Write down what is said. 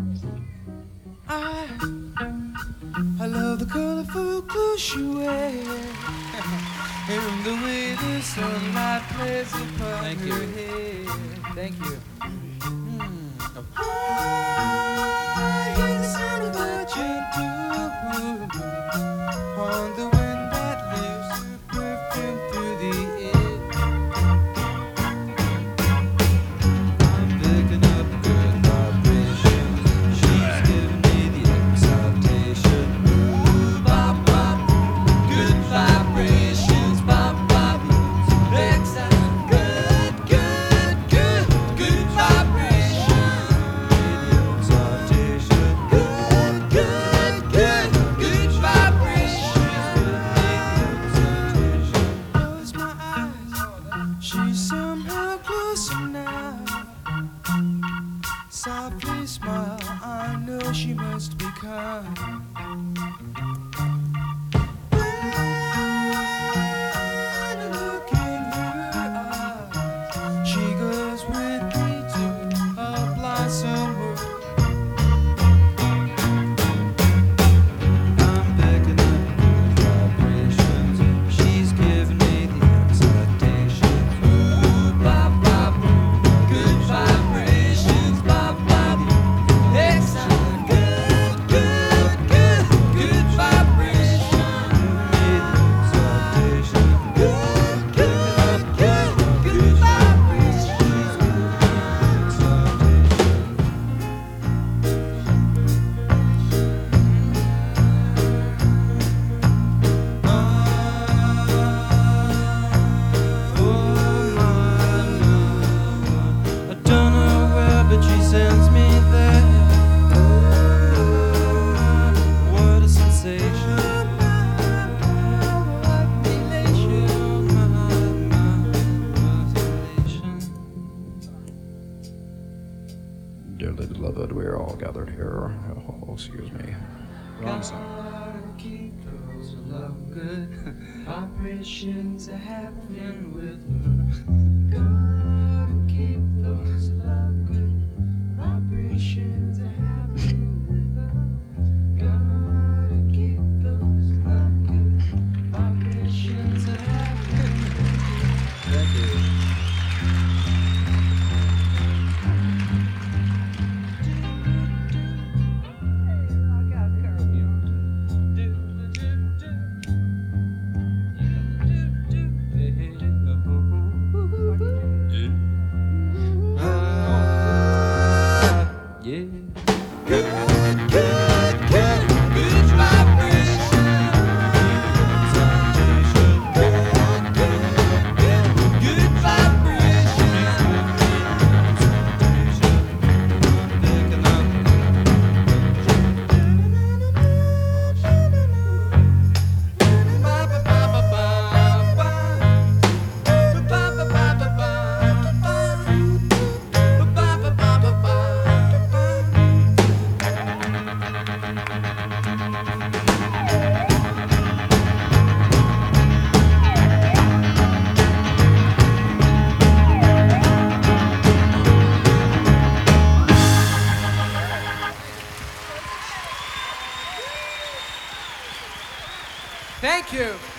I, I love the colorful clothes you wear and the way the sunlight plays upon Thank her you. hair. Thank you. I hear the sound of a gentle on the wind that lifts her perfume through the air. I'm picking up good vibrations. She's giving me the excitation. Ooh, bop, bop. Good vibrations. Bop, bop. Excite. Good, good, good. Good vibrations. The excitation. Good, good, good. Good vibrations. Close my eyes. She's somehow closer now. Softly smile, I know she must be kind. When I look in her eyes, she goes with me to a blossom world. I'm picking up good vibrations. She's giving me the excitation. Ooh, bop, bop. Good vibrations. Bop, bop. Excite. Good, good, good. Good vibrations. The excitation. Good, good, good. Good vibrations. I don't know where, but she sends me there. What a sensation! What elation! Dearly beloved, we are all gathered here. Oh, excuse me. Wrong song. Gotta keep those love good vibrations happening with her. Gotta keep those love good vibrations happening with her. Gotta keep those love good vibrations happening. Thank you. Yeah. Good, good, good, good vibration. Good, good, good, good vibration. Picking up. Ba ba ba ba ba ba. Ba ba ba ba ba ba. Ba ba ba ba ba. Thank you.